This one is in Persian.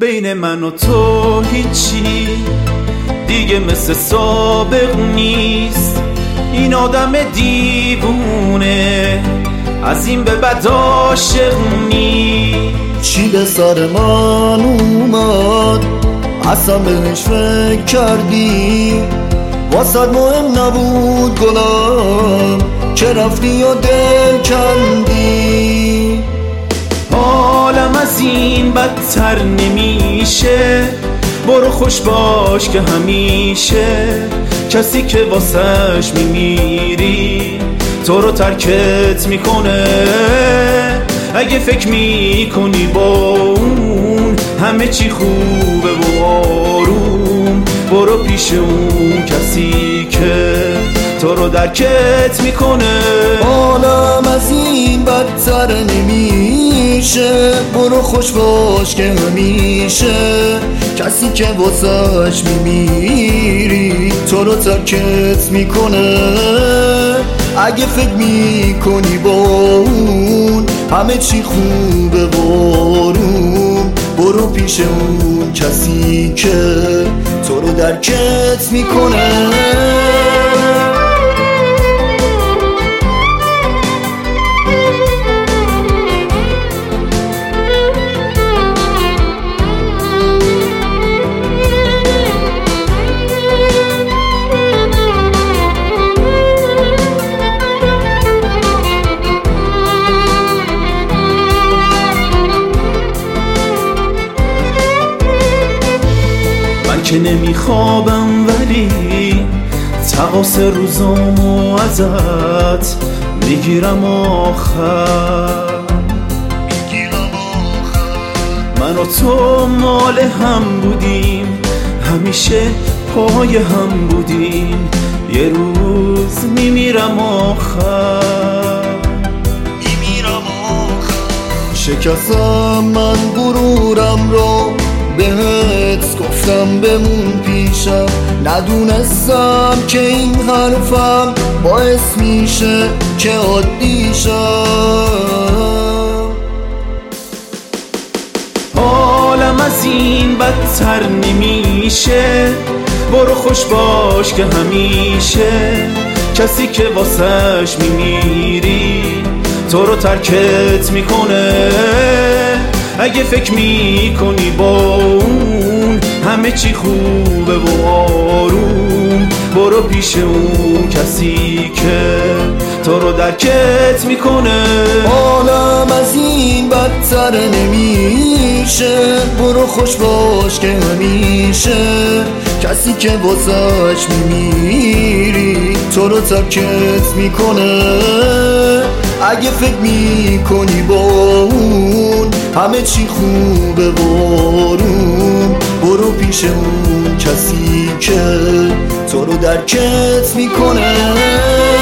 بین من و تو هیچی دیگه مثل سابق نیست. این آدم دیوونه از این به بعد عاشق نیست. چی به سر من اومد اصلا بهش فکر کردی؟ واسد مهم نبود گلم که رفتی و دل کندی. حالم از این بدتر نمیشه، برو خوش باش که همیشه کسی که واسش میمیری تو رو ترکت میکنه. اگه فکر میکنی با اون همه چی خوبه و آروم، برو پیش اون کسی که تو رو درکت میکنه. حالم از این بدتر نمیشه، برو خوش باش که همیشه کسی که واسش میمیری تو رو ترکت میکنه. اگه فکر میکنی با اون همه چی خوبه و آروم، برو پیش اون کسی که تو رو درکت میکنه. که نمیخوابم ولی تقاس روزامو ازت میگیرم آخر. من و تو مال هم بودیم، همیشه پای هم بودیم، یه روز میمیرم آخر. شکستم من غرورم رو، بهت گفتم بمون پیشم، ندونستم که این حرفم باعث میشه که عادی شم. حالم از این بدتر نمیشه، برو خوش باش که همیشه کسی که واسش میمیری تو رو ترکت میکنه. اگه فکر میکنی با اون همه چی خوبه و آروم، برو پیش اون کسی که تو رو درکت میکنه. حالم از این بدتر نمیشه، برو خوش باش که همیشه کسی که واسش میمیری تو رو ترکت میکنه. اگه فکر میکنی با اون همه چی خوبه و آروم، برو پیش اون کسی که تو رو درکت میکنه.